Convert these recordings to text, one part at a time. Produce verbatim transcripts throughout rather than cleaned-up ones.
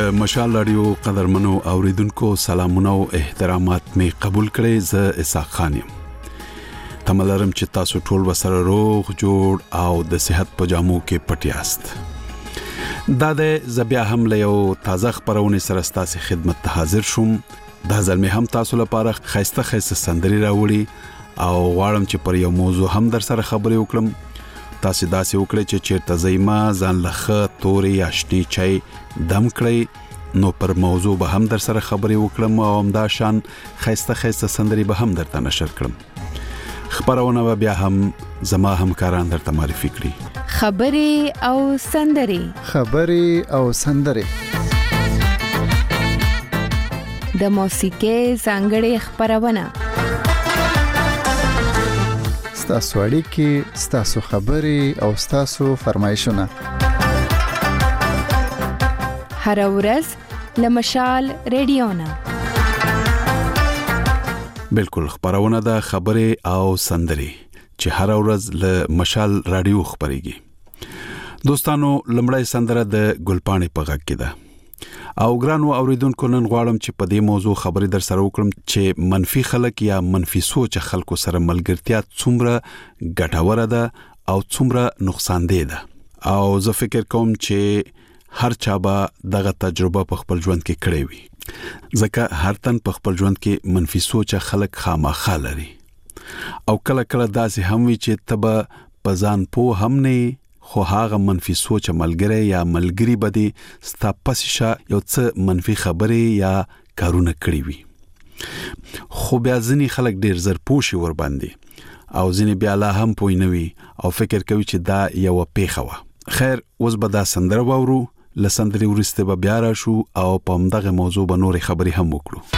د مشال رادیو قدرمنو اوریدونکو سلامونه او احترامات می قبول کړئ. زه اسحاق خان یم. تملرم چې تاسو ټول وسره روغ جوړ او د صحت په جامو کې پټیاست. دا د زبیا هم له یو تازه خبرونه سره ستاسو خدمت ته حاضر شوم. دا ځل مې هم تاسو لپاره خیسته خیسته سندري راوړي او غواړم چې پر یو موضوع هم در سره خبرې وکړم. تاسو داسې وکړئ چې چیرته زېما ځان لخه توري آشتي چای دم کړئ نو پر موضوع به هم در سره خبرې وکړم او همدا شان خیسته خیسته سندري به هم درته نشر کړم. خبرونه به بیا هم زما همکاران درته معرفي کړي. خبرې او سندري خبرې او سندري د موسیقي ځانګړې خبرونه ستاسو اړیکې، ستاسو خبرې او ستاسو فرمایشونه هر ورځ لمشال رادیو نه بالکل خبرونه د خبرې او سندري چې هر ورځ له مشال رادیو خبريږي. دوستانو لمړی سندره د ګلپاڼې په غږ کې ده او ګرانو اوریدونکو نن غواړم چې په دې موضوع خبرې در سره وکړم چې منفي خلک یا منفي سوچ خلکو سره ملګرتیا څومره ګټوره ده او څومره نقصان دی ده. او زه فکر کوم چې هر چا به دغه تجربه په خپل ژوند کې کړې وي ځکه هر تن په خپل ژوند کې منفي سوچ خلک خامخا لري او کله کله داسې هم وي چې تبه پزان پو هم نه خو هغه منفي سوچ ملګری یا ملګری بده ستا پسشه یو څه منفي خبرې یا کارونه کړی وي خو بیا ځینی خلک ډیر زر پوښي ور باندې او ځینی بیا لا هم پوي نه وي او فکر کوي چې دا یو پیښه و. خیر اوس به دا سندره وورو لسندري ورسته به بیا را شو او په همدغه موضوع به نورې خبرې هم وکړو.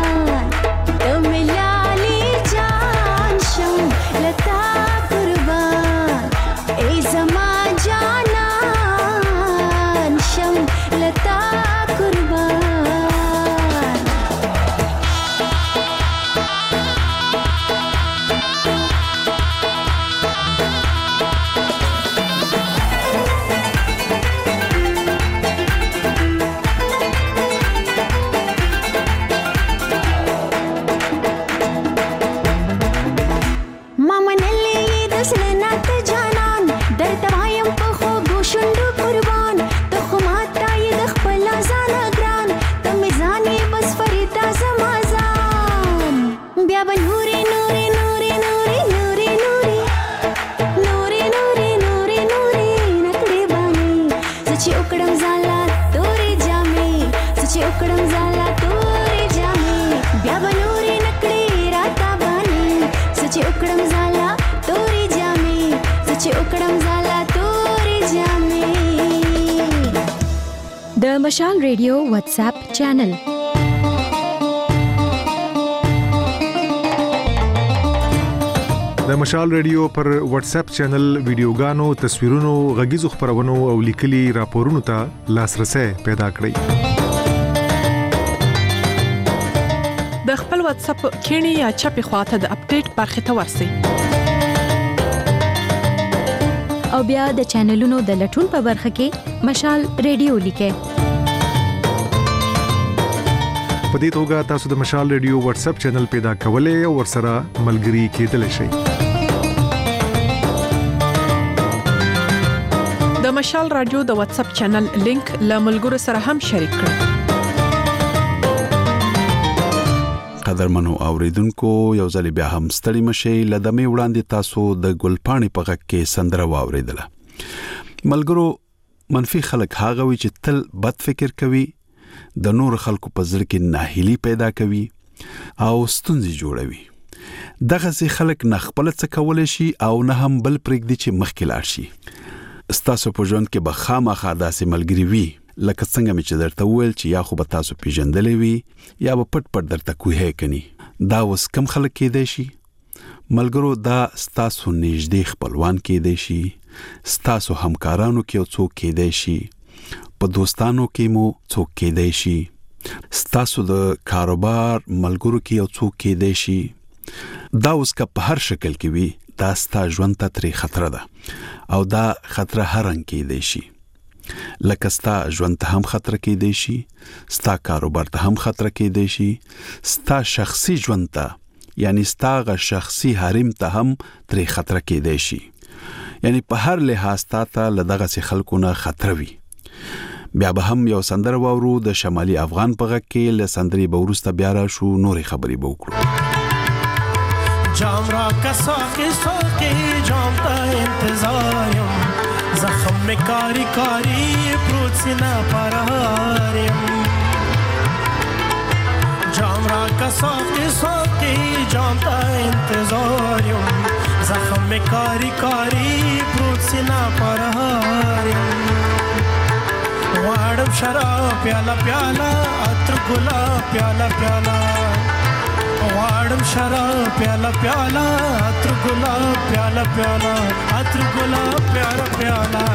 लता कुर्बान उकडम झाला तोरे जामे सचे उकडम झाला तोरे जामे ब्या बनोरे नकडी राता बानी सचे उकडम झाला तोरे जामे सचे उकडम झाला तोरे जामे د مشال ریډیو واتس اپ چینل د مشال ریډیو پر واتس اپ چینل ویډیوګانو تصویرونو غږیزو خبرونو او لیکلي راپورونو ته لاسرسي پیدا کړئ د خپل واتس اپ کینی یا چپی خواته د اپډیټ برخه ته ورسئ او بیا د چینلونو د لټون په برخه کې مشال ریډیو لیکئ په دې توګه تاسو د مشال ریډیو واتس اپ چینل پیدا کولای او ورسره ملګري کېدلی شئ د مشال رادیو د واتس اپ چینل لینک له ملګرو سره هم شریک کړئ قدرمنو اوریدونکو یو ځل بیا هم ستړي مشي لدمه وړاندې تاسو د ګلپاڼې په غږ کې سندره واوریدله ملګرو منفي خلک هغه وي چې تل بد فکر کوي د نور خلکو په ځل کې ناهیلي پیدا کوي او ستونزې جوړوي دغه ځي خلک نه خپل څه کولای شي او نه هم بل پرېږدي چې مخکې لاړ شي ستاسو په ژوند کې به خامخا داسې ملګري وي لکه څنګه مې چې درته وویل چې یا خو به تاسو پیژندلې وي یا به پټ پټ درته کوهی کني دا اوس کم خلک کېدای شي ملګرو دا ستاسو نږدې خپلوان کېدای شي ستاسو همکارانو کې یو څوک کېدای شي په دوستانو کې مو څوک کېدای شي ستاسو د کاروبار ملګرو کې یو څوک کېدای شي دا اوس که په هر شکل کې وي دا ستا ژوند ته ترې خطر ده او دا خطر هر رنګ کېدای شي لکه ستا ژوند ته هم خطر کېدای شي ستا کاروبار ته هم خطر کېدای شي ستا شخصي ژوند ته یعنی ستا غ شخصي حریم ته هم ترې خطر کېدای شي یعنی په هر لحاظ ته لدغه سي خلکو نه خطر وي بیا به هم یو سندره واورو د شمالي افغان په غږ کې له سندري بورسته بیا را شو نورې خبرې به وکړو جام را کسا کې سوکې جام ته انتظارم زخم میں کاری کاری پروت سینا پرهارم جام را کسا کې سوکې جام ته انتظارم زخم میں کاری کاری پروت سینا پرهارم واړم شراب پیالا پیالا عطر ګلاب پیالا پیالا واړم شراب پیالا پیالا عطر ګلاب پیالا پیالا عطر ګلاب پیالا پیالا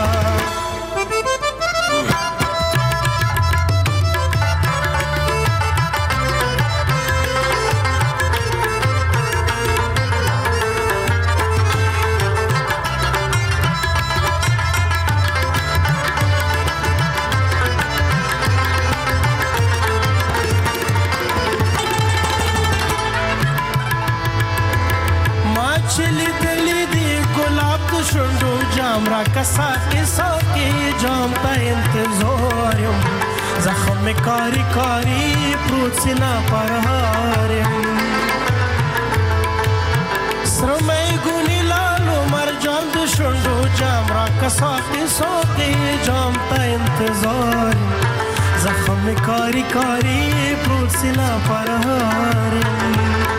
شوندو جام را کسا کې ساکي جام ته انتظارم زخم میں کاری کاری پروت سینا پرهارم سرمای ګونی لالو مرجان د شوندو جام را کسا کې ساکي جام ته انتظارم زخم میں کاری کاری پروت سینا پرهارم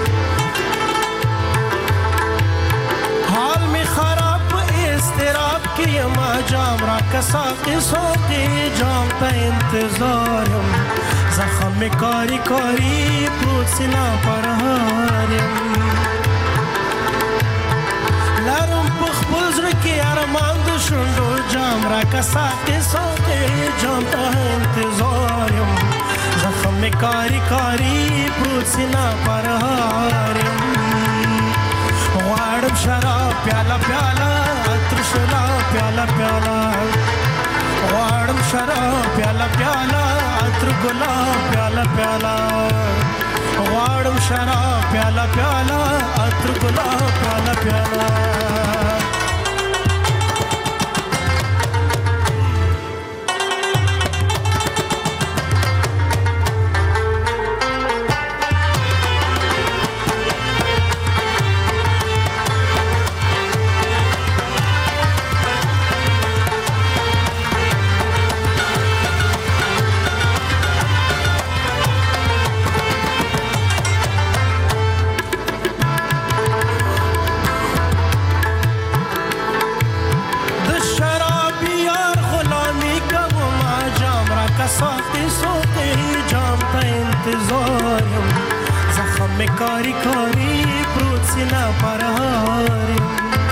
حال میں خراب استراب کی ما جام را کسا کے سوکے جام تا انتظارم زخم میں کاری کاری پروت سینا پرهارم لارم پخپل زر کی ارمان دو شندو جام را کسا کے سوکے جام تا انتظارم زخم میں کاری کاری پروت سینا پرهارم واړم شراب پیالا پیالا عطر شلا پیالا پیالا واړم شراب پیالا پیالا عطر ګلاب پیالا پیالا واړم شراب پیالا پیالا عطر ګلاب پیالا پیالا ساقي سوقي جام ته انتظار یم زخم می کاری کاری پروت سینا پرهار یم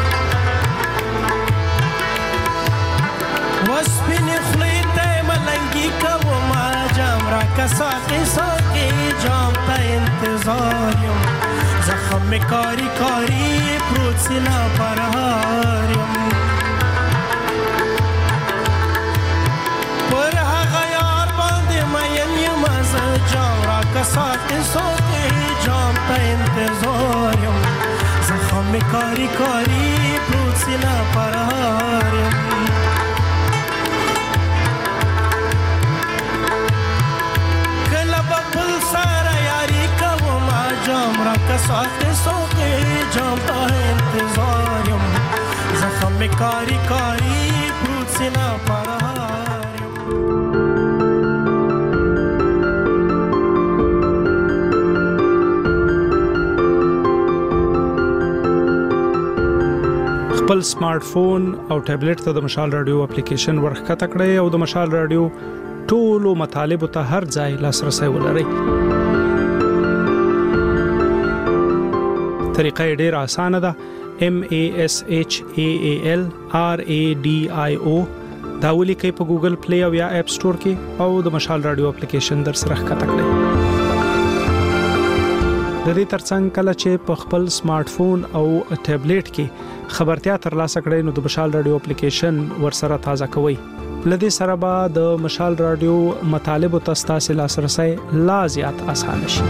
وسپین خلی ته ملنگی کوما جام را که ساقي سوقي جام ته انتظار یم زخم می کاری کاری پروت سینا پرهار یم جام را کسات سوتی جام تا انتظار یم زخم کاری کاری پروت سینا پرهار یم کلا بپل سارا یاری کوم جام را کسات سوتی جام تا انتظار یم زخم کاری کاری پروت سینا پرهار یم خپل سمارټ فون او ټابلیټ ته د مشال رادیو اپلیکیشن ورخکته کړئ او د مشال رادیو ټولو مطالبه ته هر ځای لاسرسي ولرئ. طریقه ډیره اسانه ده. M A S H A A L R A D I O دا ولیکئ په ګوګل پلی او یا اپ سٹور کې او د مشال رادیو اپلیکیشن در سره ښکته کړئ. د دې ترڅنګ کله چې په خپل سمارټ فون او ټابلیټ کې خبرتیا ترلاسه کړئ نو د مشال رادیو اپلیکیشن ورسره تازه کوئ. لدې سره به د مشال رادیو مطالبه تاسو لاسرسي لا زیات آسان شي.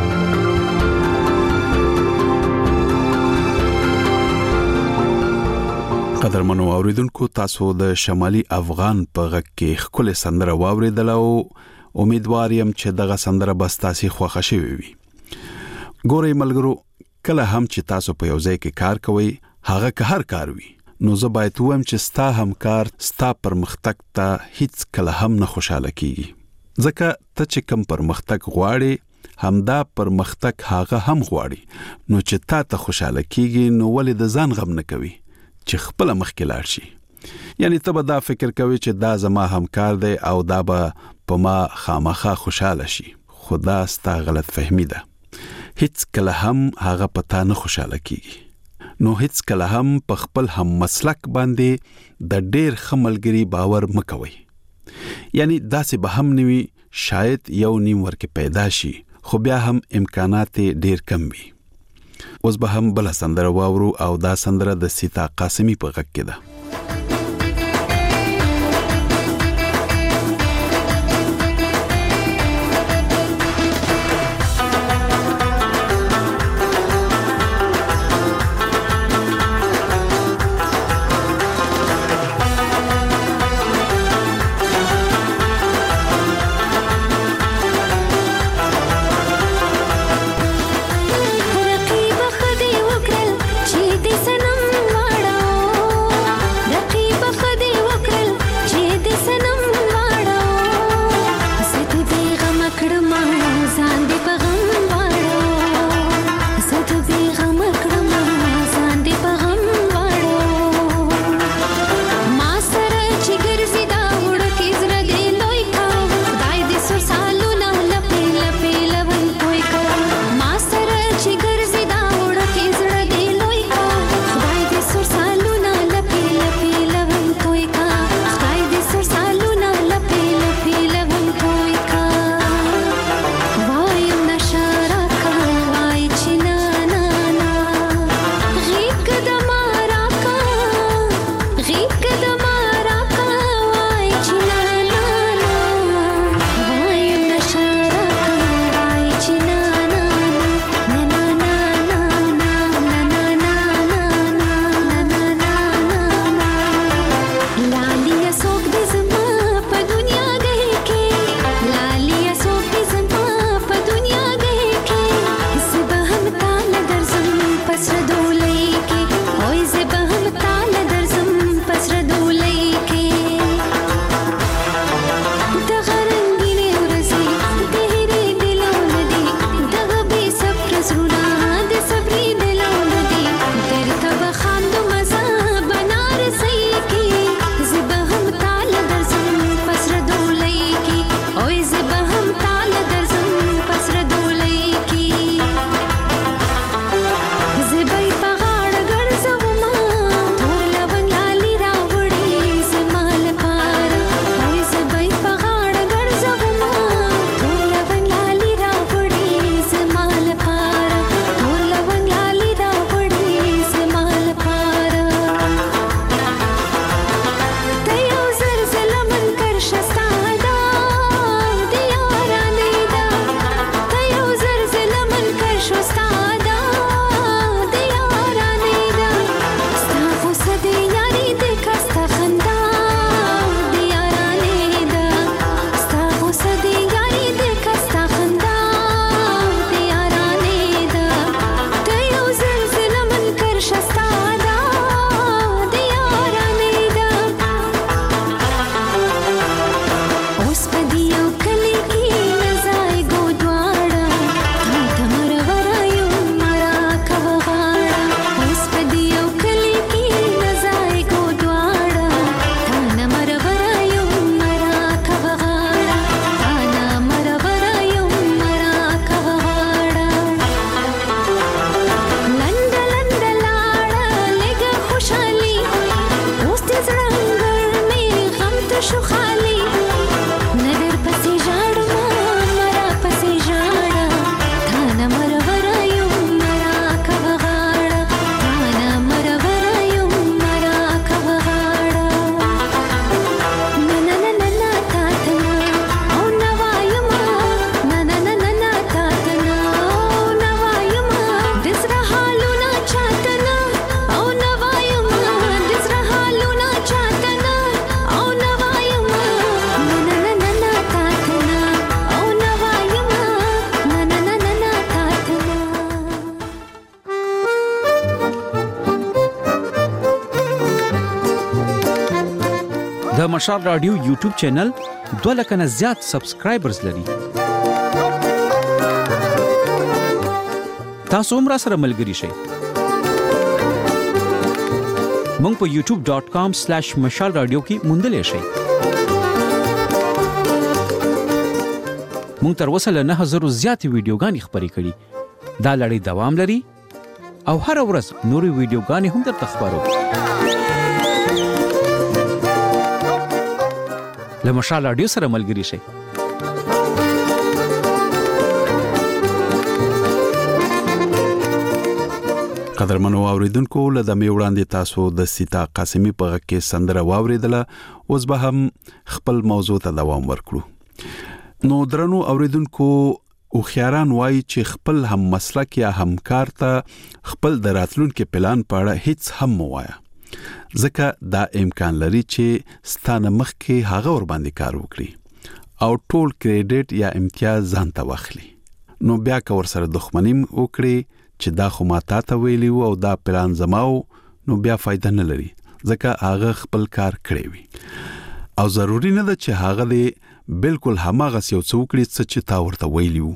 قدرمنو اوریدونکو تاسو د شمالي افغان په غږ کې خپل سندره واوریدل او امیدوار یم چې دغه سندره بس تاسو خوښ شوي وي. ګورئ ملګرو کله هم چې تاسو په یو ځای کې کار کوئ هغه که هر کار وي نو زه باید وایم چې ستا همکار ستا پرمختګ ته هیڅ کله هم نه خوشاله کیږي ځکه ته چې کم پرمختګ غواړې همدا پرمختګ هغه هم غواړي نو چې تا ته خوشاله کیږي نو ولې د ځان غم نه کوي چې خپل مخکې لاړ شي. یعنی ته به دا فکر کوي چې دا زما همکار دی او دا به په ما خامخا خوشاله شي. خدا ستا غلط فهمی ده. هیڅ کله هم هغه پتا نه خوشاله کیږي. نو هیڅ کله هم په خپل هم مسلک باندې د ډیر خملګری باور مکوي. یعنی داسې به هم نوي شاید یو نیم ورکه پیدا شي خو بیا هم امکانات ډیر کم وي. اوس به هم بل سندره واورو او دا سندره د سیتا قاسمی په غږ کې ده. رقیب خدای وکړل چې دې سنم واړو مشال رادیو یوټیوب چینل دوه لک نه زیات سبسکرایبرز لري. تاسو هم را سره ملګري شئ. مونږ په یوټیوب ډاٹ کام سلیش مشال رادیو کې موندلی شئ. مونږ تر اوسه له نه هزارو زیاتې ویډیوګانې خپرې کړي. دا لړۍ دوام لري او هر ورځ نورې ویډیوګانې هم درته خپرو. له مشال رادیو سره ملګري شئ. قدرمنو اوریدونکو له دمه وړاندې تاسو د سیتا قاسمی په غږ کې سندره واوریدله. اوس به هم خپل موضوع ته دوام ورکړو. نو درنو اوریدونکو او خیاران وایي چې خپل هم مسلک یا همکار ته خپل د راتلونکي پلان په اړه هیڅ هم مو وایه، ځکه دا امکان لري چې ستانه مخکې هغه ور باندې کار وکړي او ټول کریډټ یا امتیاز ځان ته واخلي. نو بیا که ور سره دښمنی وکړي چې دا خو ما تا ته ویلی او دا پلان زماو، نو بیا فائدہ نه لري ځکه هغه خپل کار کړی وي او ضروری نه ده چې هغه دې بالکل هماغه یو څوکړي چې تا ورته ویلی.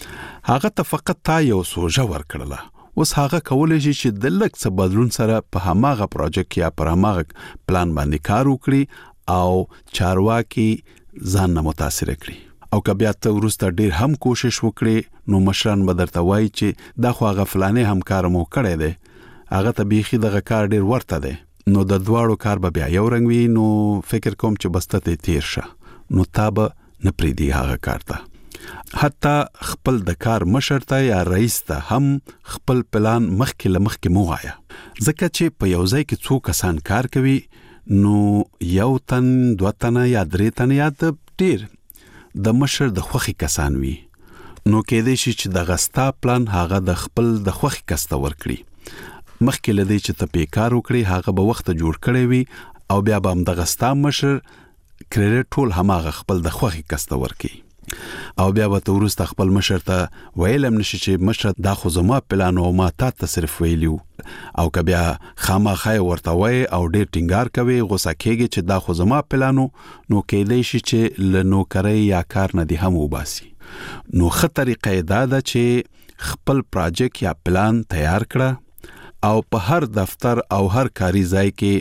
هغه ته فقط تا یو سوژه ورکړله. اوس هغه کولای شي چې د لږ څه بدلون سره په هماغه پروژیکټ یا پر هماغه پلان باندې کار وکړي او چارواکي ځان نه متاثر کړي. او که بیا ته ورسته ډیر هم کوشش وکړي نو مشران به درته وایي چې دا خو هغه فلانه همکار مو کړی دی، هغه ته بیخي دغه کار ډیر ورته دی، نو د دواړو کار به بیا یو رنګ وي. نو فکر کوم چې بسته ته تیر شه، نو تا به نه پریدي هغه کار ته. حتی خپل د کار مشر ته یا رئیس ته هم خپل پلان مخکې لمخکې مو وایا، ځکه چې په یو ځای کې څو کسان کار کوي نو یو تن دوه تنه یا درې تنه یا ډیر د مشر د خوخي کسان وي. نو کېدې شي چې د غستا پلان هغه د خپل د خوخي کسته ورکړي، مخکې لدی چې ته په کار وکړي هغه به وخت جوړ کړي وي او بیا به هم د غستا مشر کریډټ ټول هماغه خپل د خوخي کسته ورکړي او بیا به ته ورسته خپل مشر ته ویلم نشي چې مشر دا خو زما پلان او ما تا ته صرف ویلیو. او که بیا خامخا ورته وای او ډیر ټینګار کوي غوسه کېږي چې دا خو زما پلانو، نو کېدای شي چې له نوکرۍ یا کار نه دی هم وباسي. نو ښه طریقه دا ده چې خپل پروجیکټ یا پلان تیار کړه او په هر دفتر او هر کاري ځای کې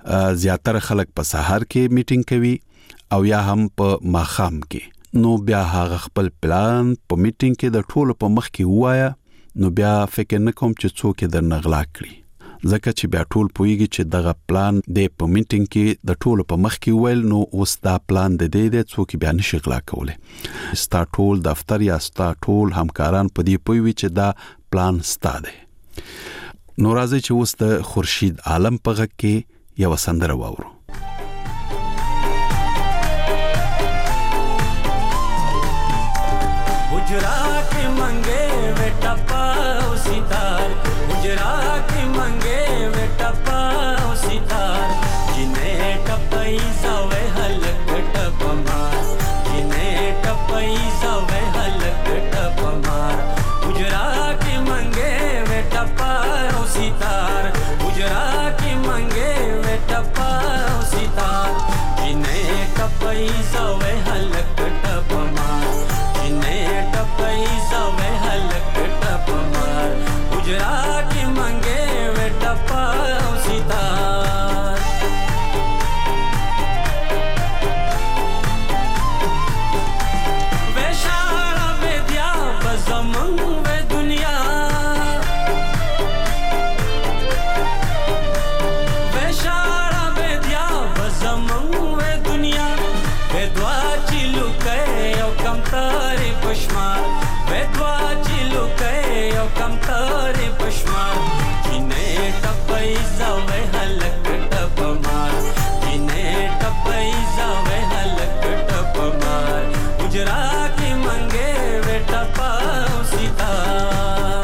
زیاتره خلک په سحر کې میټینګ کوي او یا هم په ماخام کې. نو بیا هغه خپل پلان په میټینګ کې د ټولو په مخ کې وایا، نو بیا فکر نه کوم چې څوک در نغلا کړي، ځکه چې بیا ټول پویږي چې دغه پلان د په میټینګ کې د ټولو په مخ کې ویل، نو اوس دا پلان د دې د څوک بیا نشي غلا کولای. ستا ټول دفتر یا ستا ټول همکاران په دې پویوي چې دا پلان ستا دی. نو راځي چې اوس د خورشید عالم په غږ کې یو سندره واورو. गुजरा के मंगे वे टपाओ सितार, गुजरा के मंगे वे टपाओ सितार, जिन्हें टपई जावे हलक टपमार, जिन्हें टपई जावे हलक टपमार. गुजरा के मंगे वे टपाओ सितार, गुजरा के मंगे वे टपाओ सितार, जिन्हें टपई जावे हलक टपमार, पैसा में हलक टपमार. गुजरा के मंगे वे टपा सितार. वे शाला में दिया बजमन वे दुनिया, वे शाला में दिया बजमन वे दुनिया, वे द्वा चिलु के ओ कम तारे पशमार, वेद्वा चिलु कहे ओ कम तारे पशमार, जिन्हें टपई जावे हलक टपमार, जिन्हें टपई जावे हलक टपमार. गुजरा के मंगे वे टपा सितार.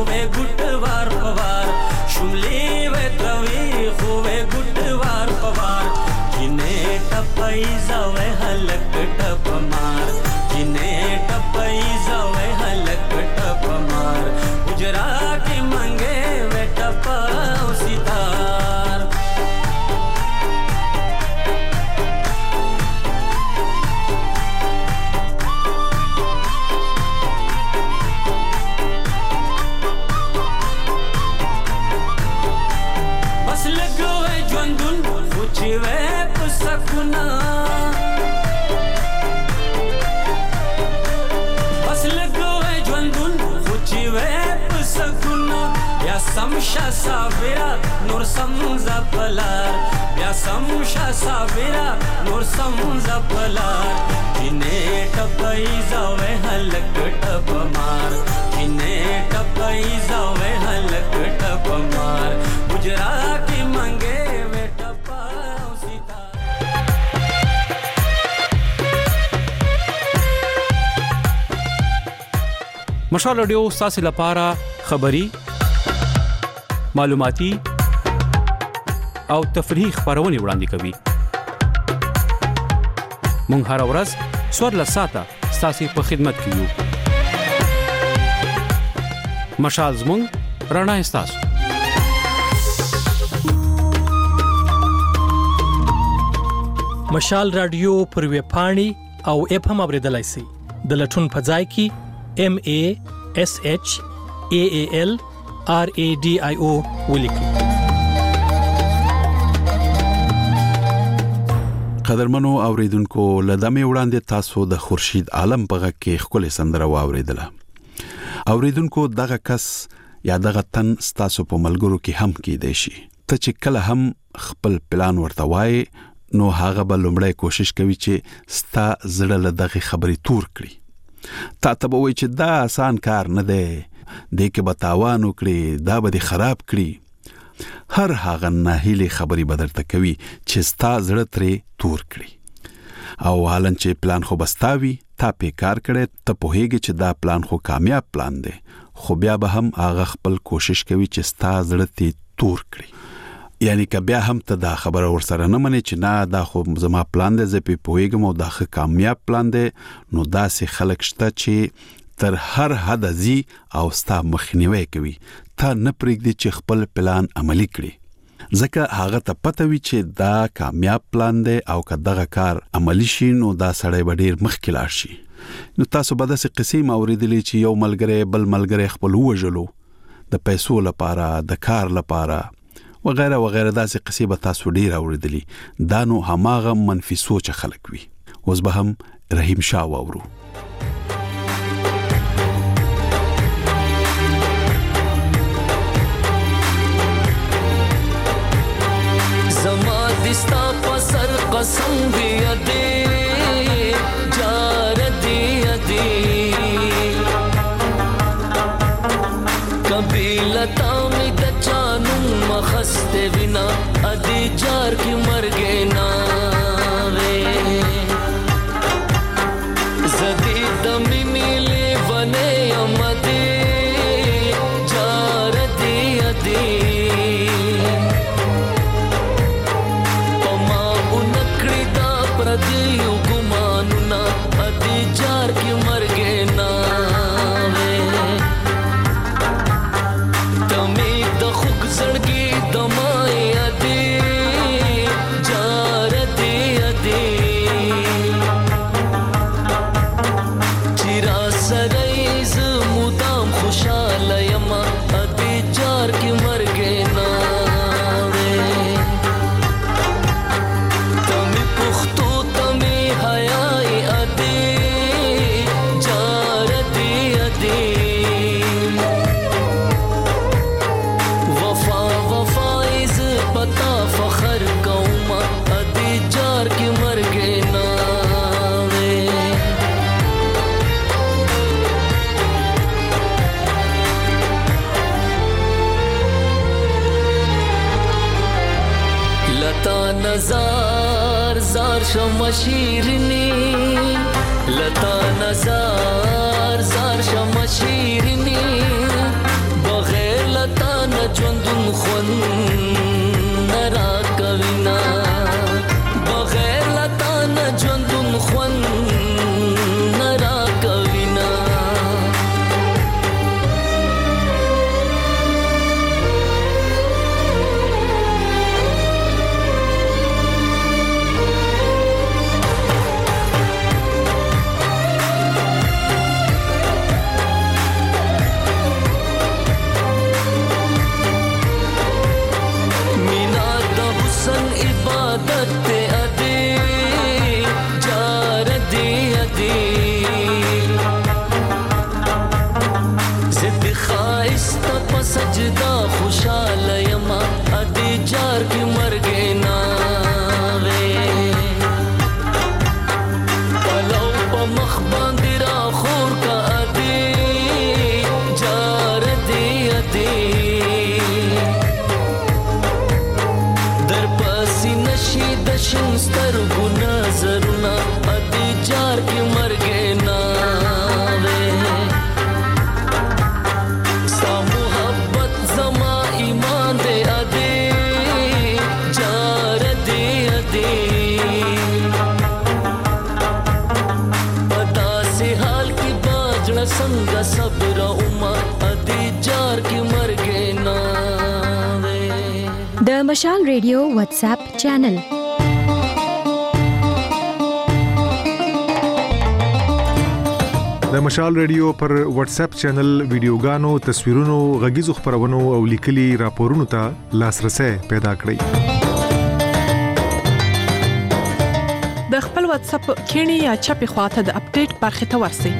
خوې ګټوار پوار شملې وې تروي خوې ګټوار پوار کینه ټپای زوې هلک ټپمار کینه ټپای زوې هلک ټپمار گجرات منګې وې ټپاو ستار بس لګوي ژوندون خو چې وې په سکونه بس لګوي ژوندون خو چې وې په سکونه بیا سمشا صابرا نور سم زپلار بیا سمشا صابرا نور سم زپلار کینه ټپای زوې هلک ټپمار کینه ټپای زوې هلک ټپمار گجرات منګې وې ټپاو ستار مشال رادیو ستاسو لپاره خبری معلوماتي او تفریحي خبرونه وړاندې کوي مونږ هر ورځ څوارلس ساعته ستاسو په خدمت کې یو مشال زموږ رڼا ستاسو مشال رادیو پر ویب پاڼې او اپ هم اوریدلای شئ د لټون په ځای کې M A S H A A L R A D I O ولیکئ. قدرمنو اوریدونکو لدمه وړاندې تاسو د خورشید عالم په غږ کې خپل سندره واوریدله. اوریدونکو دغه کس یا دغه تن تاسو په ملګرو کې هم کېدای شي. ته چې کله هم خپل پلان ورته وای نو هغه به لومړی کوشش کوي چې ستا زړه له دغه خبرې تور کړي. تا ته به وایي چې دا آسان کار نه دی، دې کې به تاوان وکړي، دا به دې خراب کړي. هر هغه ناهیلې خبرې به درته کوي چې ستا زړه ترې تور کړي. او حالان چې پلان خو بستاوي تا پې کار کړي، ته پوهېږي چې دا پلان خو کامیاب پلان دی، خو بیا به هم هغه خپل کوشش کوي چې ستا زړه ترې تور کړي. یعنی که بیا هم ته دا خبره ورسره نه منې چې نه دا خو زما پلان دی، زه پې پوهېږم او دا ښه کامیاب پلان دی، نو داسې خلک شته چې تر هر حد ځي او ستا مخنیوی کوي، تا نه پرېږدي چې خپل پلان عملي کړي، ځکه هغه ته پته وي چې دا کامیاب پلان دی او که دغه کار عملي شي نو دا سړی به ډېر مخکې لاړ شي. نو تاسو به داسې قصې م اورېدلې چې یو ملګری بل ملګری خپل ووژلو د پیسو لپاره، د کار لپاره وغیره وغیره. داسې قصې به تاسو ډېر اورېدلې. دا نو هماغه منفي سوچ خلک وي. اوس به هم رحیم شاه واورو. زما دستا پسر قسم بیا دے جار دیا دے قبیلتا می د جانو مخست بنا ادی جار کی مرګې نا وے زدی دمی میلې ونه امدی جار دیا دے دیو ګمانونا ادي جار کی مرګې نا وې تمې د خوګ زړګي دمای ادي جار دې ادي چیرا سرایز مودام خوشاله یما ادي جار کی مرګې نا نزار زار شم شیرینی لتا نزار زار شم شیرینی څنګه صبر عمر ادي جار کې مرګ نه د مشال ریډیو واتس اپ چینل د مشال ریډیو پر واتس اپ چینل ویډیوګانو تصویرونو غږیزو خبرونو او لیکلي راپورونو ته لاسرسي پیدا کړئ د خپل واتس اپ کینی یا چپی خواته د اپډیټ برخه ته ورسی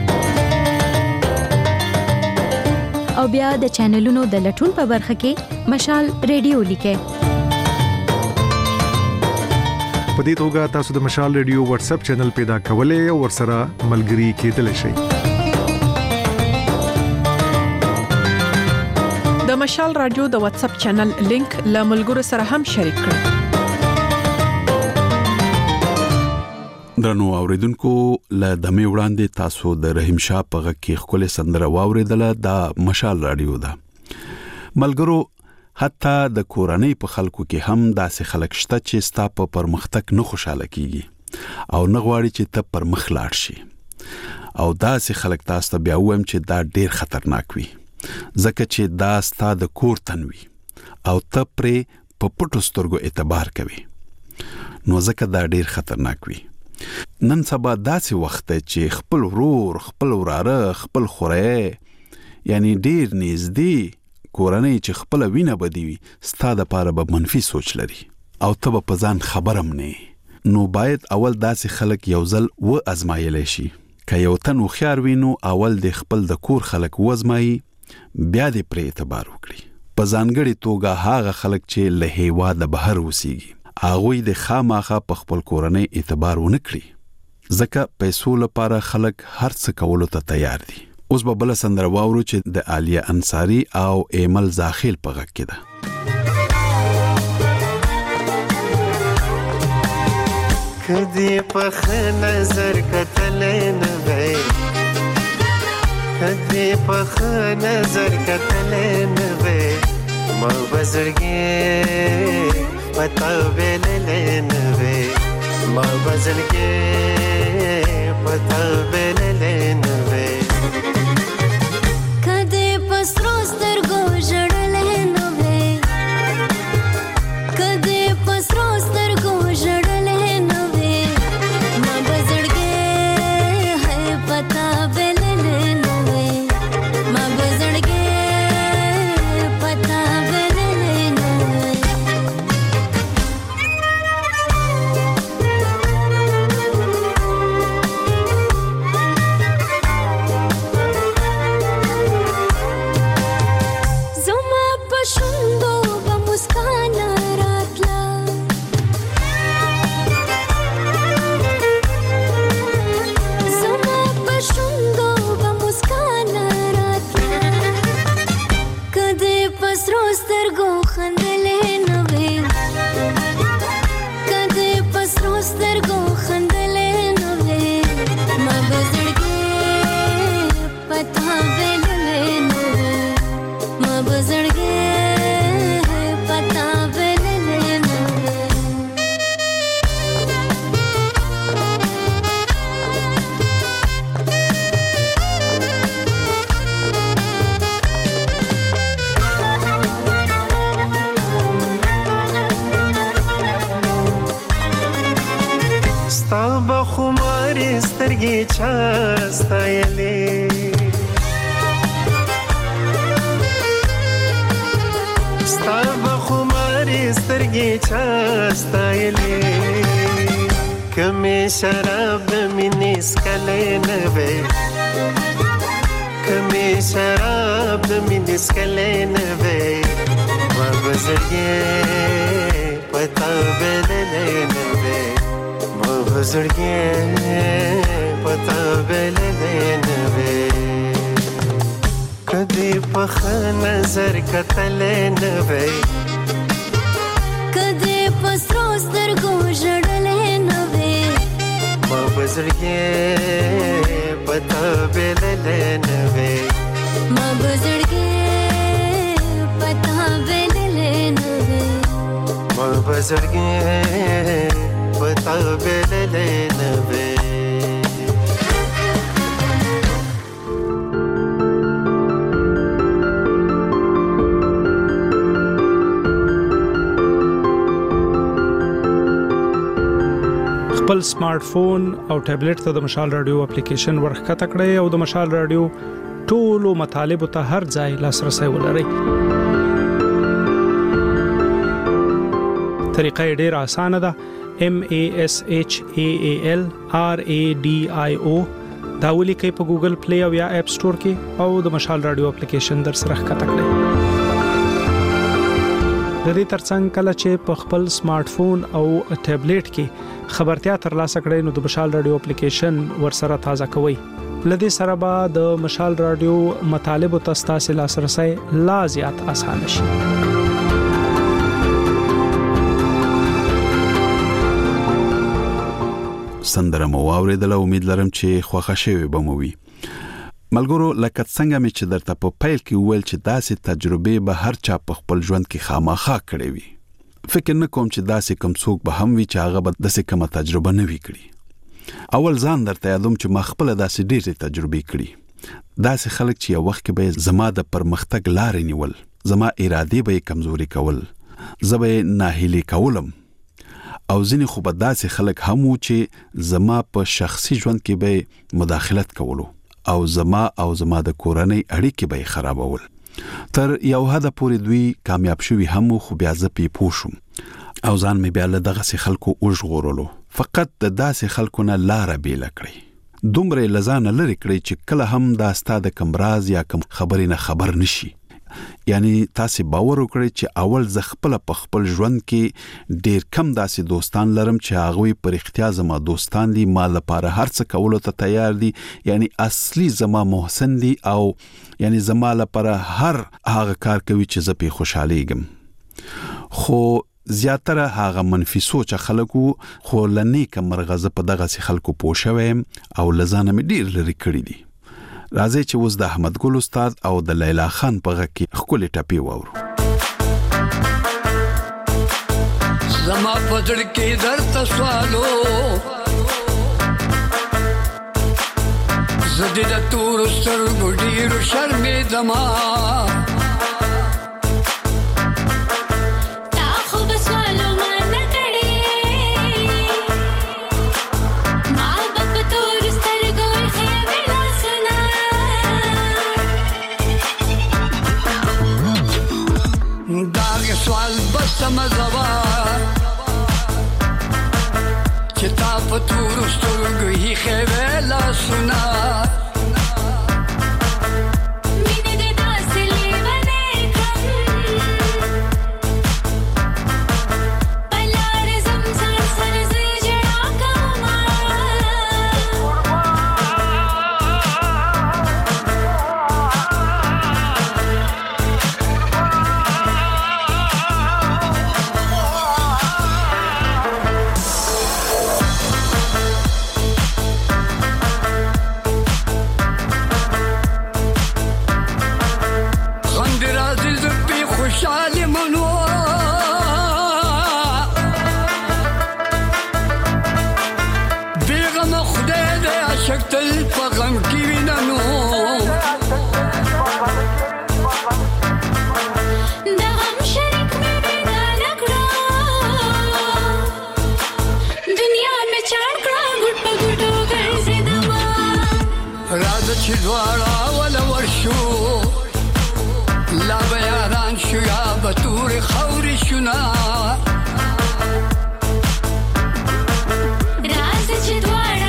او بیا د چینلونو د لټون په برخه کې مشال ریډیو لیکه په دې توګه تاسو د مشال ریډیو واتس اپ چینل پیدا کولای او ورسره ملګري کېدلی شئ د مشال رادیو د واتس اپ چینل لینک له ملګرو سره هم شریک کړئ درنو اوریدونکو له دمه وړاندې تاسو د رحیم شاه په غږ کې خپل سندره واوریدله د مشال رادیو ده ملګرو حتی د کورنۍ په خلکو کې هم داسې خلک شته چې ستا په پرمختګ نه خوشاله کیږي او نه غواړي چې ته پر مخ لاړ شي او داسې خلک تاسو ته بیا وایم چې دا ډیر خطرناک وي ځکه چې دا ستا د کور تنوي او ته پرې په پټو سترګو اعتبار کوي نو ځکه دا ډیر خطرناک وي نن سبا داسې وخت چې خپل ورور خپل وراره خپل خوره یعنی ډیر نږدې کورنۍ چې خپل وینه بدی وي ستاده لپاره به منفي سوچ لري او ته په ځان خبرم نه نو باید اول داسې خلک یو ځل و ازمایلی شي که یو تن خيار وینو اول د خپل د کور خلک و ازمایي بیا دې پر اعتبار وکړي په ځانګړي توګه هغه خلک چې له هیوا د بهر وسیږي هغه د خامخا په خپل کورنۍ اعتبار ونه کړي ځکه پیسو لپاره خلک هر څه کولو ته تیار دي اوس به بل سندره واورو چې د عالیه انصاری او ایمل زاخیل په غږ کې ده کدی په نظر کتل نه وای کدی په نظر کتل نه وای ما بزرګي پتا ویل نه وای ما بزرګي پتا ویل نه وای کدی پسرو سترګو جړل نه وای کدی پسرو سترګو جړل نه وای ما بزرګي ہے پتا ویل نه وای ما بزرګي پتا ویل نه وای زما پښوندو به مسکان راتلا زما پښوندو به مسکان راتلا کدی پسرو سترګو خندلې نه وې کدی پسرو سترګو خندلې نه وې ما بزرګي پتا ویلې نه وې ما بزرګي پتا ویلې نه وې ستا بخماري سترګې چا ستایلې ستا بخماري سترګې چا ستایلې کمې شراب د مینې سکلې نه وې کمې شراب د مینې سکلې نه وې ما بزرګي پتا ویلې نه وې ما بزرګي پتا ویلې نه وې کدی په نظر کتل نه وې کدی پسرو سترګو جړل نه وې ما بزرګي پتا ویلې نه وې ما بزرګي پتا ویلې نه وې ما بزرګي پتا ویلې نه وې خپل سمارټ فون او ټابلیټ ته د مشال رادیو اپلیکیشن ورخکته کړئ او د مشال رادیو ټولو مطالب ته هر ځای لاسرسي ولرئ. طریقه ډیره اسانه ده. M A S H A A L R A D I O دا ولیکئ په ګوګل پلی او یا اپ سٹور کې او د مشال رادیو اپلیکیشن در سره ښکته کړئ. د دې ترڅنګ کله چې په خپل سمارټ فون او ټابلیټ کې خبرتیا ترلاسه کړئ نو د مشال رادیو اپلیکیشن ورسره تازه کوئ. لدې سره به د مشال رادیو مطالب او تاسو لاسرسي لا زیات آسان شي. سندره مو واوریدله، امید لرم چې خوښه شوي به مو وي. ملګرو، لکه څنګه مې چې درته په پیل کې وویل چې داسې تجربې به هر چا په خپل ژوند کې خامخا کړې وي. فکر نه کوم چې داسې کوم څوک به هم وي چې هغه به داسې کومه تجربه نه وي کړې. اول ځان درته یادوم چې ما خپله داسې ډېرې تجربې کړي. داسې خلک چې یو وخت کې به زما د پرمختګ لارې نیول، زما ارادې به یې کمزوري کول، زه به یې ناهیلي کولم، او ځینې خو به داسې خلک هم وو چې زما په شخصي ژوند کې به مداخلت کولو او زما او زما د کورنۍ اړیکې به یې خرابول. تر یو حده پورې دوی کامیاب شوي هم وو، خو بیا زه پې پوه شوم او ځان مې بیا له دغسې خلکو وژغورلو. فقط د داسې خلکو نه لاره بیله کړئ. دومره یې له ځانه لرې کړئ چې کله هم دا ستا د کوم راز یا کوم خبرې نه خبر نشي. یعنی تاسو باور وکړئ چې اول ز خپل په خپل ژوند کې ډیر کم داسې دوستان لرم چې هغه پر اختیار زما دوستان دي، ما لپاره هر څه کولو ته تیار دي، یعنی اصلي زما محسن دي او یعنی زما لپاره هر هغه کار کوي چې زه په خوشحاليږم. خو زیاتره هغه منفي سوچ خلکو خو لنیک مرغزه په دغه خلکو پوښوي او لزانه مې ډیر لري کړی دي. راځي چې اوس د احمد ګل استاد او د لیلا خان په غږ کې خپل ټاپي وورو. زما پدړ کې درته سوالو زدي د تور سترګو ډیرو شرمې دما سوال بس مزوا چې تا په تور سترګو هی خېلا سنا مینه دې داسې لیوانې کړم بلار زمزم سر زجړا کوما شکتل پغم کی وینانو دا هم شریک مې پیدا نکړه دنیا مې چاړ کړه ګټ په ګټو ګرځېدما راځه چې دواړه ول ورشو لا بیاران شو یا بتور خوري شونا راځه چې دواړه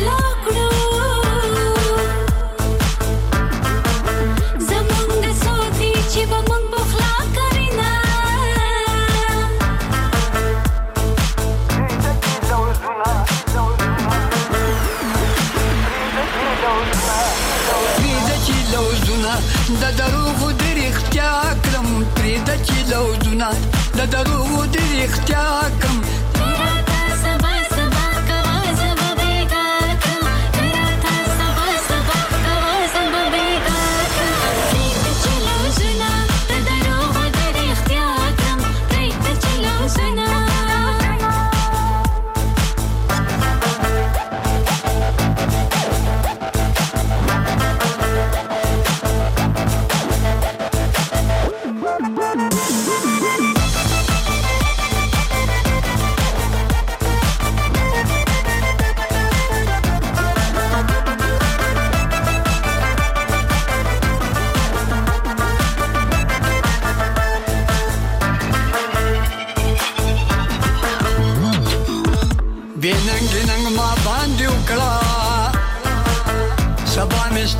د دروغ د رښتیا کړم پرې د چې لوزونه د دروغ د رښتیا کړم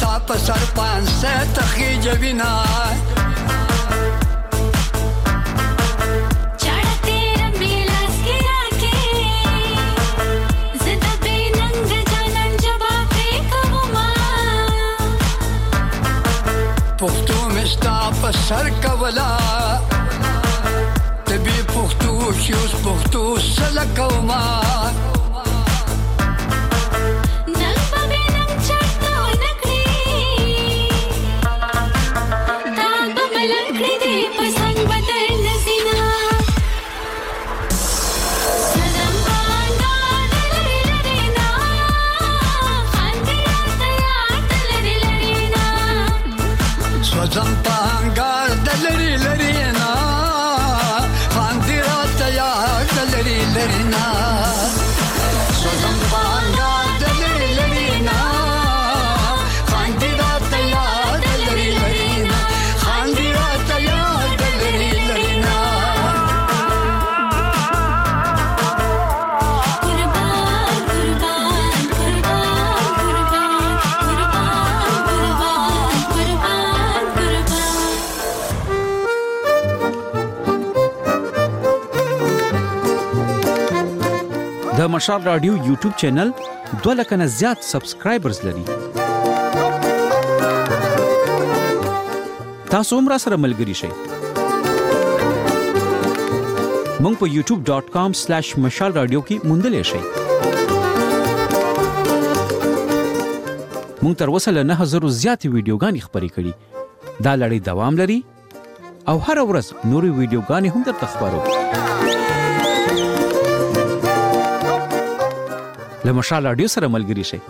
ستا په سر پانسه تخیجوینا پختو مستا په سر کولا تبي پختو شوس پختو سلکوما زمپانګار دلری لرینا خاندرا تیا دلری لرینا زمپانګار دلری لرینا خاندرا تیا دلری لرینا خاندرا تیا دلری لرینا قربان قربان قربان قربان د مشال رادیو یوټیوب چینل دوه لک نه زیات سبسکرایبرز لري. تاسو هم را سره ملګري شئ. مونږ په یوټیوب ډاٹ کام سلیش مشال رادیو کې موندلې شئ. مونږ تر اوسه له نه هزار زیاتې ویډیوګانې خپرې کړي. دا لړۍ دوام لري او هر ورځ نورې ویډیوګانې هم درته خپرو. له مشال رادیو سره ملګري شئ.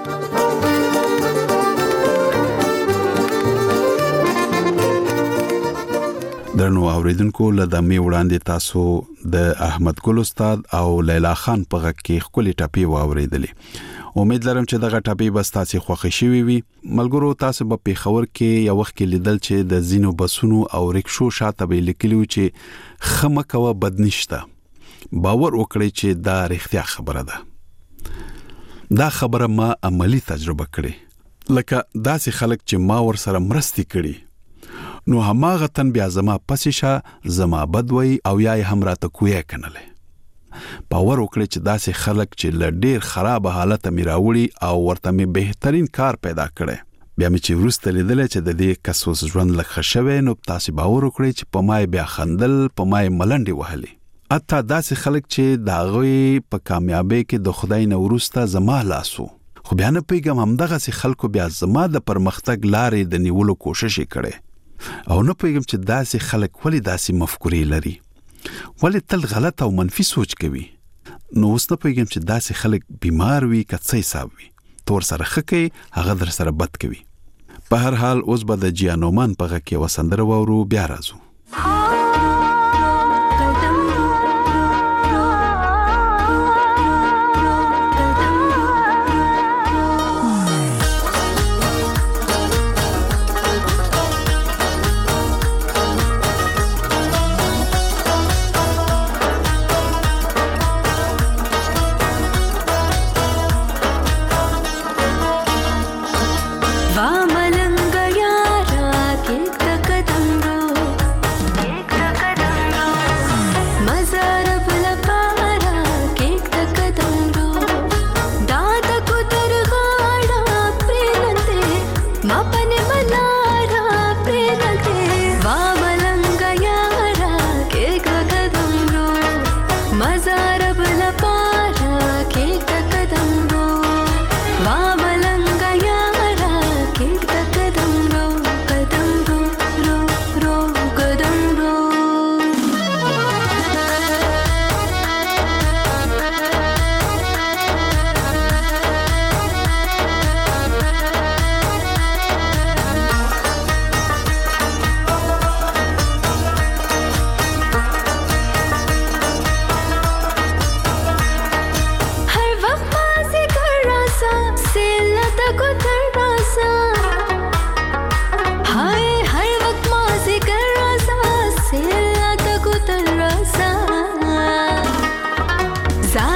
درنو اوریدونکو له دمه وړاندې تاسو د احمد ګل استاد او لیلا خان په غږ کې خپل ټاپي واوریدلې. امید لرم چې دغه ټاپي بس تاسو خوښ شي وي. ملګرو تاسو په پیښور کې یو وخت کې لیدل چې د زینو بسونو او رکشو شاته به لیکلو چې خمکوه بدنشته. باور وکړئ چې دا رښتیا خبره ده. دا خبره ما عملی تجربه کړې. لکه داسې خلک چې ما ور سره مرستي کړي نو هماغه تن بیا زما پسې شه زما بدوي او یا هم راته کوی کنله. باور وکړئ چې داسې خلک چې ل ډیر خراب حالت می راوړي او ورته می بهترین کار پیدا کړي. بیا می چې ورسته لیدل چې د دې کسوس ژوند لکه شوه نو تاسو باور وکړئ چې په مای بیا خندل په مای ملنډي وهلي. اته داسې خلک چې دا غوي په کامیابی کې د خدای نه ورسته زما لاسو. خو بیا نه پیګم همدغه سي خلکو بیا زما د پرمختګ لارې د نیولو کوشش کړي. او نه پیګم چې داسې خلک ولی داسې مفکورې لري. ولی تل غلط او منفي سوچ کوي. نو اوس نه پیګم چې داسې خلک بیمار وي که څه حساب وي. تور سره خکې هغه در سره بد کوي. په هر حال اوس به د جیانومان په غږ کې وسندره وورو بیا راځو.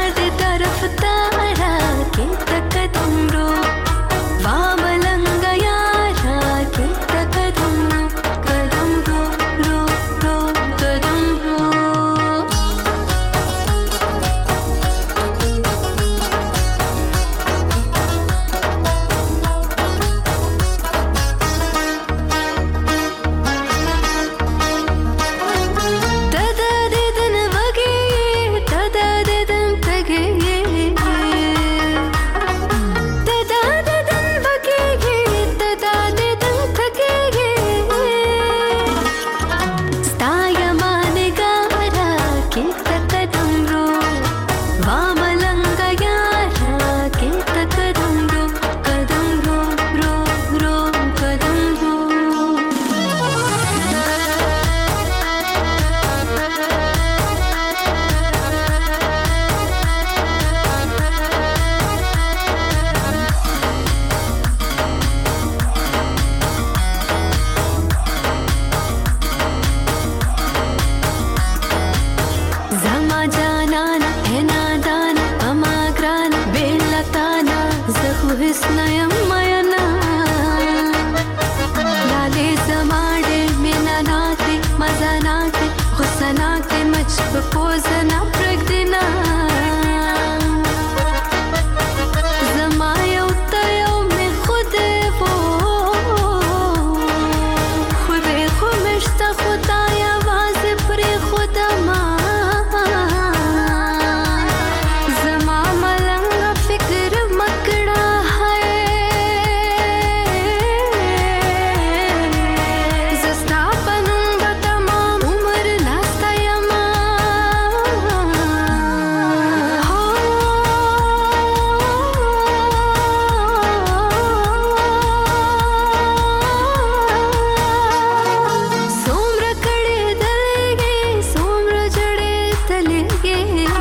तरफ तारा के तक तुम रो वामलंगया हुस्नयम मयना लाले समाडे मेना नाते मजा नाते हुसनाते मच पोजना प्रगदिना जमाया उतयो में खुद वो खुदे खुमिश्ता खुदाया वाज प्रे खुदा मा जमा मलंग फिक्र मकड़ा है जस्ता बनूंगा तमाम उम्र नास्ता यमा सोम्र कड़े दलेगे सोम्र जड़े तलेगे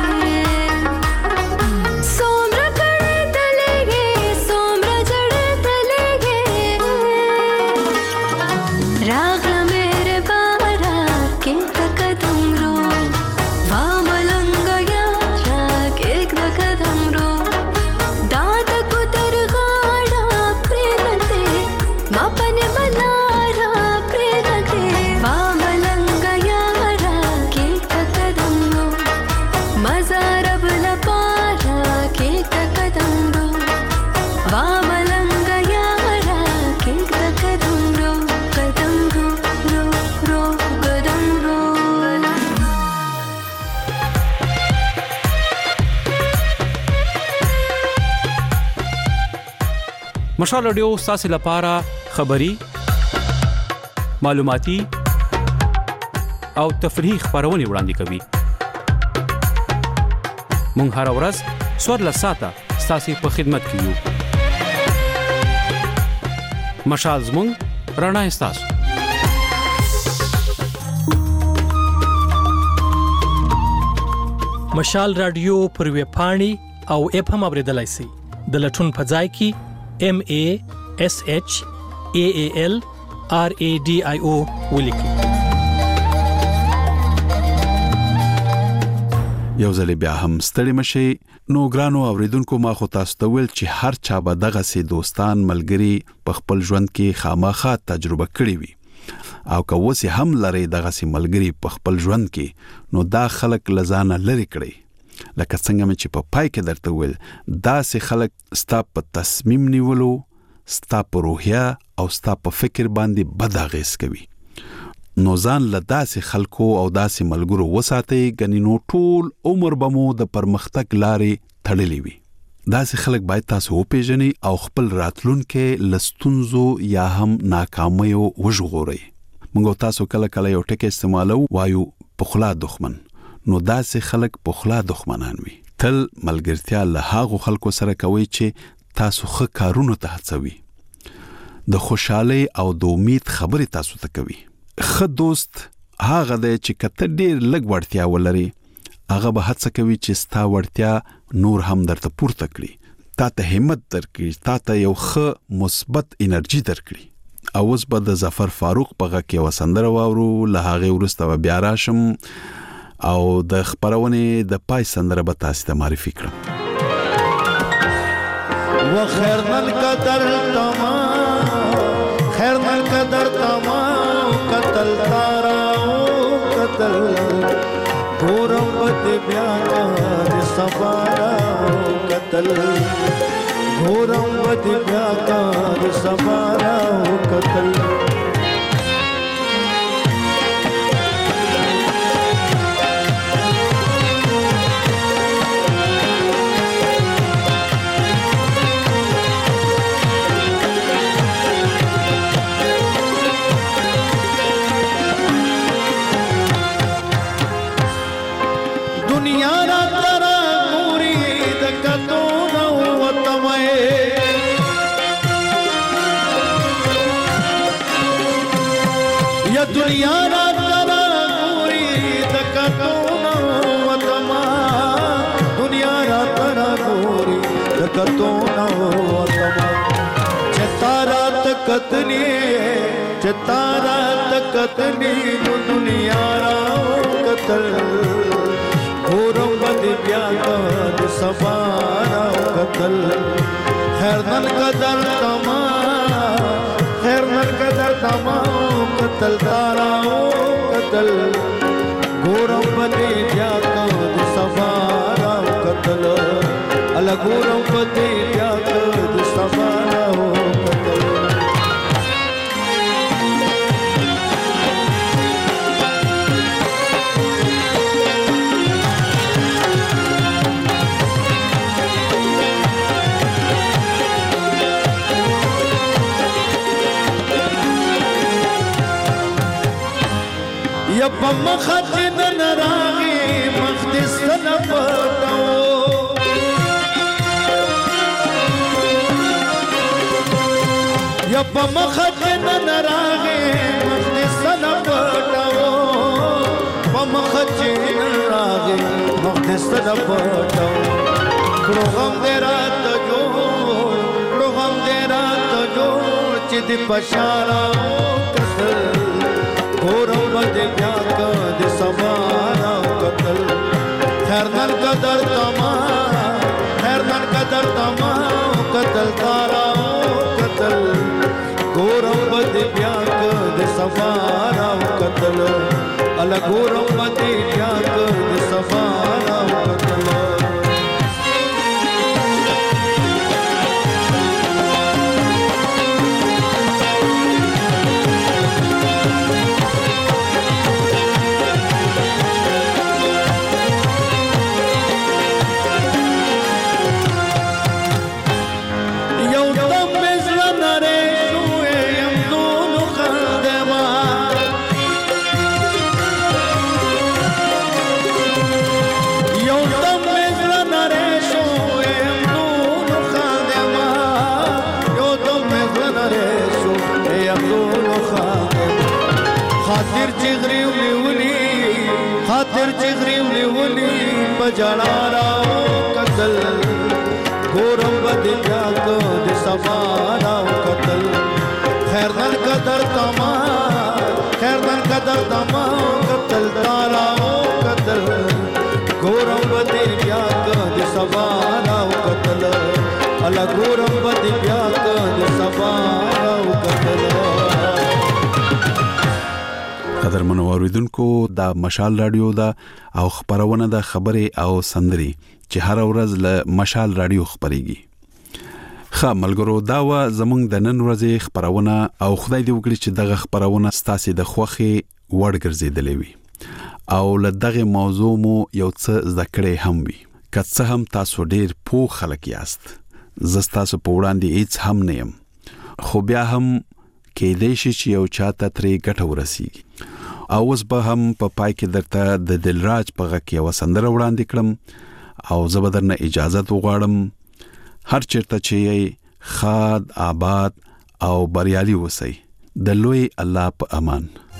सोम्र कड़े तलेगे सोम्र जड़े तलेगे राग मेरे बारा के कदम रो वामलंग यारा के कदम रो दाद कुतर गाड़ा प्रेरते मापने बनारा प्रेरते वामलंग यारा के कदम रो मजा रब लपारा के कदम रो वामलंग यारा के कदम रो कदम रो रो रो कदम रो مشال رادیو ستاسو لپاره خبري معلوماتي او تفریحي خبرونه وړاندې کوي. مونږ هر ورځ څوار ساعته ستاسو په خدمت کې یو. مشال زموږ رڼا ستاسو. مشال رادیو پر ویب پاڼې او اپ هم اوریدلای شئ. د لټون په ځای کې M A S H A A L R A D I O ولیکئ. یو ځل بیا هم ستړي مشي. نو ګرانو اوریدونکو ما خو تاسو ته ویل چې هر چا به دغه سي دوستان ملګری په خپل ژوند کې خامخا تجربه کړی وي او که وسی هم لري دغه سي ملګری په خپل ژوند کې نو دا خلک لزانه لري کړی. لکه څنګه چې په پای کې درته ویل دا سي خلک ستا په تصمیم نیولو ستا په روحیه او ستا په فکر باندې بد اغیز کوي. نو ځان له داسې خلکو او داسې ملګرو وساتئ ګنې نو ټول عمر به مو د پرمختګ لارې تړلې وي. داسې خلک باید تاسو وپېژنئ او خپل راتلونکي له ستونزو یا هم ناکامیو وژغورئ. موږ تاسو کله کله یو ټکی استعمالو وایو پخلا دښمن. نو داسې خلک پخلا دښمنان وي. تل ملګرتیا له هغو خلکو سره کوئ چې تاسو ښه کارونو ته هڅوي. د خوشحالۍ او د امید خبرې تاسو ته کوي. ښه دوست هغه دی چې کته ډیر لږ وړتیا ولري هغه به هڅه کوي چې ستا وړتیا نور هم درته پورته کړي، تا ته همت درکړي، تا ته یو ښه مثبت انرژي درکړي. او اوس به د ظفر فاروق په غږ کې یوه سندره واورو. له هغې وروسته به بیا راشم او د خپرونې د پای سندره به تاسو ته معرفي کړم. وخير القدر تمام خير القدر تمام قتل تارا قتل ګورم بد بیا د سبارا قتل ګورم بد بیا د سبارا قتل दुनिया ना तरा गोरी दकतोना वतमा दुनिया ना तरा गोरी दकतोना वतमा चतारा तकतनी चतारा तकतनी दुनिया रा कतल घोरम बद ब्याह सबा خیر نن قدر تمام خیر نن قدر تمام قتل تاراو قتل ګورم پدې بیا کو د سفارا قتل الا ګورم پدې بیا کو د سفارا قتل یا په مخ د نراغي مخدس نه پټو یا په مخ د نراغي مخدس نه پټو په مخ د نراغي مخدس نه پټو کړو غم دې رات جو کړو غم دې رات جو چې دې پشارا کسر ګورم پدې بیا کو د سفارا قتل خیر نن قدر تمام خیر نن قدر تمام قتل تارا قتل ګورم پدې بیا کو د سفارا قتل الا ګورم پدې بیا کو د سفارا قتل خاطر چغری ولي خاطر چغری ولي بجړا راو قتل ګورم بد بیا کو د سفارا قتل خیر نن قدر تمام خیر نن قدر تمام قتل تارا قتل ګورم بد بیا کو د سفارا قتل الا ګورم بد بیا کو د سفارا قتل قدرمن اوریدونکو دا مشال رادیو دا او خبرونه د خبرې او سندري چې هر ورځ له مشال رادیو خبريږي. خا ملګرو دا و زمونږ د نن ورځې خبرونه او خدای دې وکړي چې دغه خبرونه ستاسو د خوخي وړ ګرځیدلې وي او له دغه موضوع مو یو څه ذکرې هم وي. که څه هم تاسو ډېر پوه خلک یاست زستاسو په وړاندې هیڅ هم نه يم خو بیا هم کې دې شي چې یو چاته ترې ګټه ورسیږي او اوس به هم په پا پای کې درته د دلراج په غږ کې وسندره وړاندې کړم او زه به درنه اجازه وغواړم هر چیرته چې خاد آباد او بریالي اوسئ د لوی الله په امان.